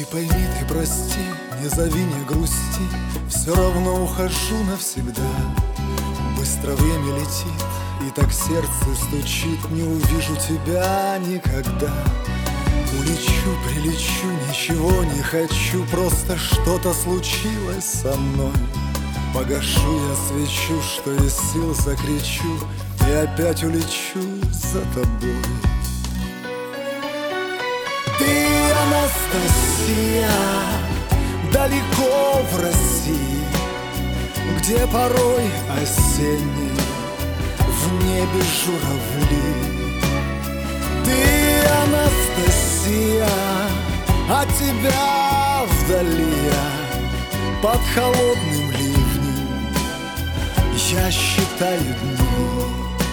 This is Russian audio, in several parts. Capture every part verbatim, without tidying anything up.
Ты пойми, ты прости, не зови, не грусти, все равно ухожу навсегда. Быстро время летит, и так сердце стучит, не увижу тебя никогда. Улечу, прилечу, ничего не хочу, просто что-то случилось со мной. Погашу я свечу, что из сил закричу, и опять улечу за тобой. Ты, Анастасия, далеко в России, где порой осенний в небе журавли. Ты, Анастасия, от тебя вдали я, под холодным ливнем я считаю дни.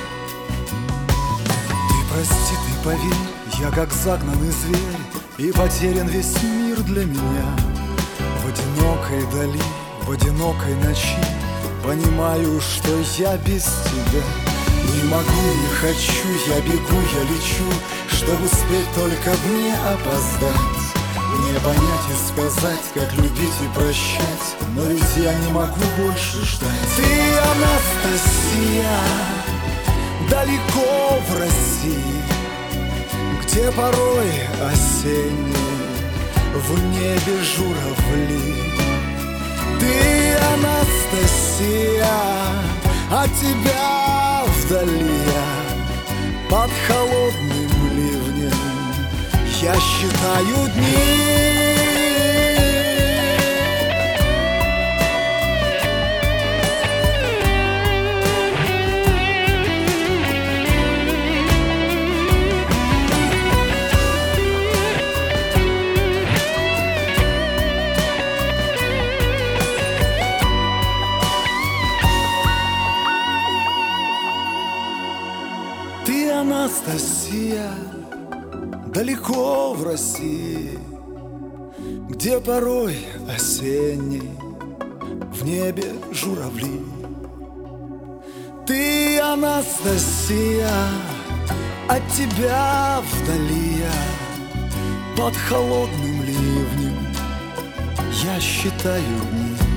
Ты прости, ты поверь, я как загнанный зверь, и потерян весь мир для меня. В одинокой дали, в одинокой ночи понимаю, что я без тебя не могу, не хочу, я бегу, я лечу, чтобы успеть только мне опоздать. Мне понять и сказать, как любить и прощать, но ведь я не могу больше ждать. Ты, Анастасия, далеко в России, где порой осенние в небе журавли. Ты, Анастасия, от тебя вдали я, под холодным ливнем я считаю дни. Ты, Анастасия, далеко в России, где порой осенний в небе журавли. Ты, Анастасия, от тебя вдали я, под холодным ливнем я считаю дни.